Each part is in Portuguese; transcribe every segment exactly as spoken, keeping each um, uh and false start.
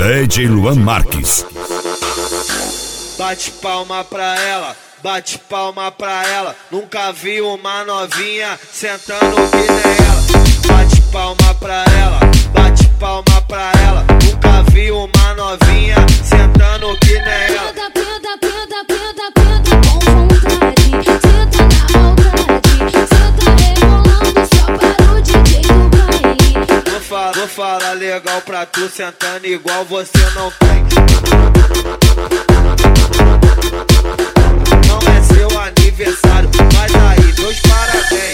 D J Luan Marques. Bate palma pra ela, bate palma pra ela. Nunca vi uma novinha sentando que nem ela. Bate palma pra ela, bate palma pra ela. Nunca vi uma novinha sentando que nem ela. Penta, penta, penta, penta, penta com vontade. Senta na maldade, senta rebolando só para o D J do baile. Vou falar, vou falar legal pra tu, sentando igual você não tem. Não é seu aniversário, mas aí, meus parabéns.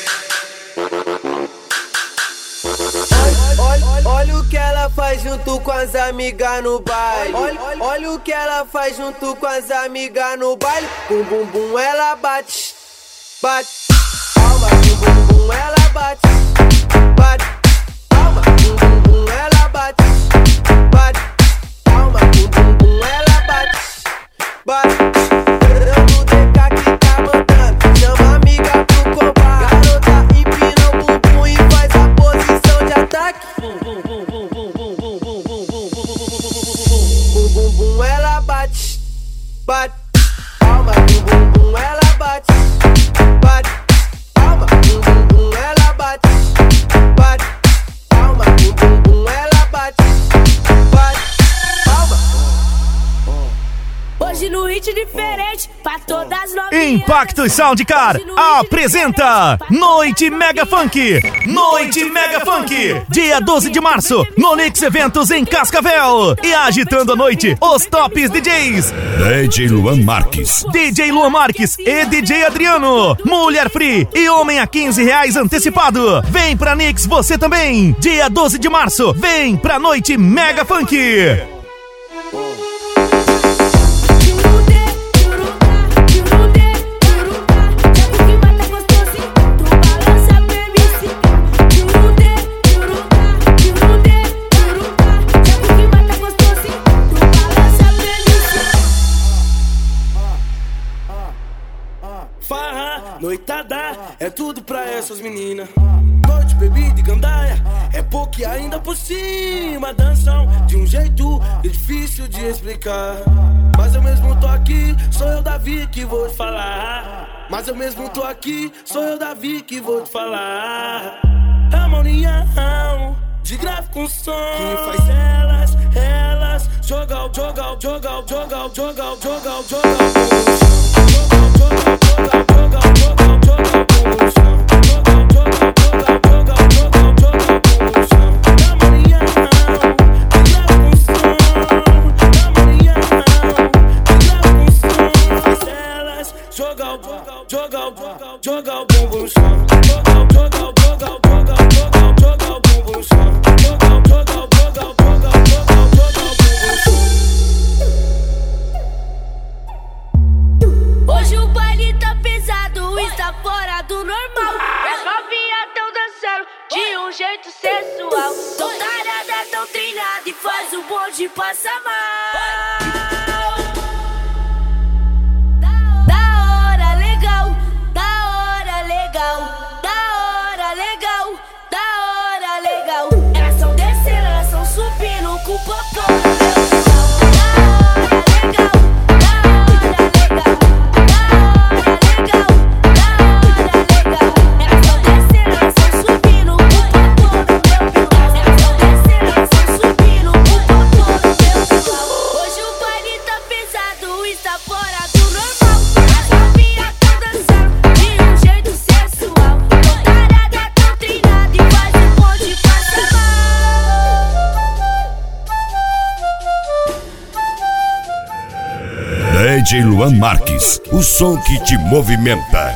Olha, olha, olha o que ela faz junto com as amigas no baile. Olha, olha o que ela faz junto com as amigas no baile. Bum bum bum, ela bate, bate. Palma, bum bum bum, ela bate, bate. Palma, bum bum bum, ela bate, bate. Palma, bum bum bum, ela bate, bate. Dando D K que tá mandando, chama a amiga pro combate. Garota empina o bumbum e faz a posição de ataque. Bum bum bum bum bum bum bum bum bum bum bum bum bum bum, ela bate, bate. Palma, bum bum bum, ela bate, bate. Palma, bum bum bum, ela bate, bate. Palma, bum bum bum, ela bate, bate. Palma. Hoje no hit diferente, pra todas as novinhas. Impacto Soundcar apresenta Noite Mega Funk. Noite Mega Funk, dia doze de março, no Nix Eventos em Cascavel. E agitando a noite, os tops D Js D J Luan Marques. D J Luan Marques e D J Adriano. Mulher Free e homem a quinze reais antecipado. Vem pra Nix você também. Dia doze de março, vem pra Noite Mega Funk. Noitada é tudo pra essas meninas. Noite, bebida e gandaia é pouco e ainda por cima. Dançam de um jeito difícil de explicar. Mas eu mesmo tô aqui, sou eu Davi que vou te falar. Mas eu mesmo tô aqui, sou eu Davi que vou te falar. É uma união de grave com som que faz elas, elas jogar, jogar, jogar, jogar, jogar, jogar, jogar. Joga, joga o bumbum no chão. Joga, joga, joga, joga, joga, joga o bumbum no chão. Joga, joga, joga, joga, joga, joga o bumbum no chão. Hoje o baile tá pesado, está fora do normal. As novinhas tão dançando de um jeito sensual. Tão tarada, tão treinada e faz o bonde passar mal. D J Luan Marques, o som que te movimenta.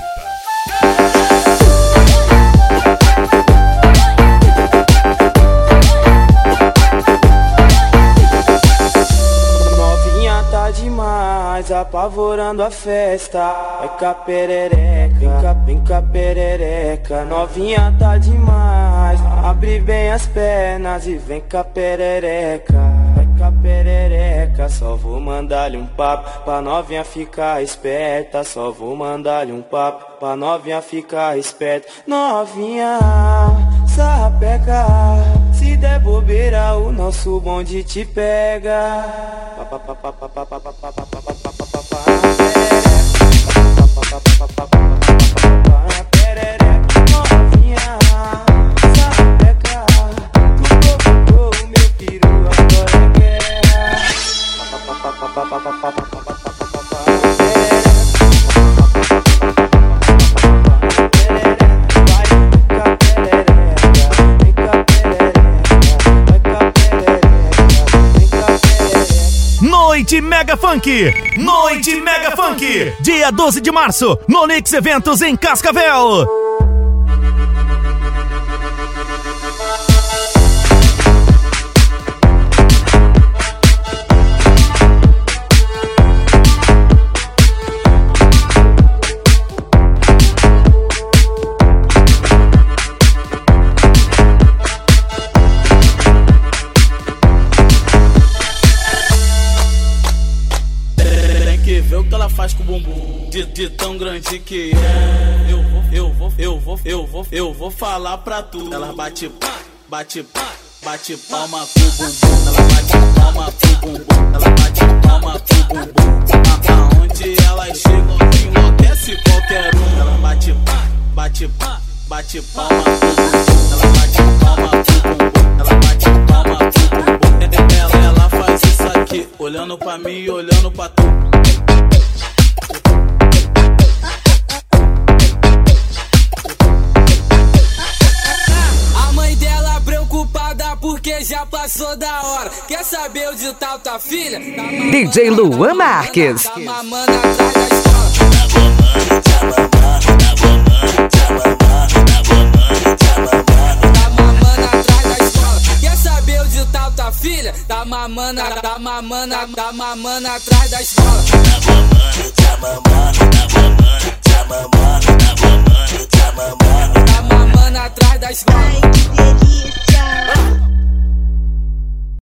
Novinha tá demais, apavorando a festa. Vai cá perereca, vem cá, vem cá perereca. Novinha tá demais, abre bem as pernas e vem cá perereca. Perereca, só vou mandar-lhe um papo pra novinha ficar esperta. Só vou mandar-lhe um papo pra novinha ficar esperta. Novinha, sapeca, se der bobeira bobeira, o nosso bonde te pega. Noite Mega Funk, Noite Mega Funk, dia doze de março, no Onix Eventos em Cascavel. Faz com o bumbum de, de tão grande que é. Eu vou, eu vou, eu vou, eu vou, eu vou falar pra tu. Ela bate pá, bate pá, bate palma com o bumbum. Ela bate palma com o bumbum. Ela bate palma com o bumbum. Aonde ela chega, enlouquece qualquer um. Ela bate pá, bate pá, bate palma com o bumbum. Ela bate palma com o bumbum. Ela bate palma com o bumbum. Ela, ela faz isso aqui, olhando pra mim e olhando pra tu. Porque já passou da hora. Quer saber onde tá tua filha? Tá D J Luan Marques. Tá mamando atrás da escola. Tá mamando atrás da escola. Quer saber onde tá tua filha? Tá mamando, tá mamando, tá mamando atrás da escola. Tá mamando, tá mamando, tá mamando, tá mamando, tá mamando, tá mamando. Tá mamando atrás da escola. Ai, que delícia.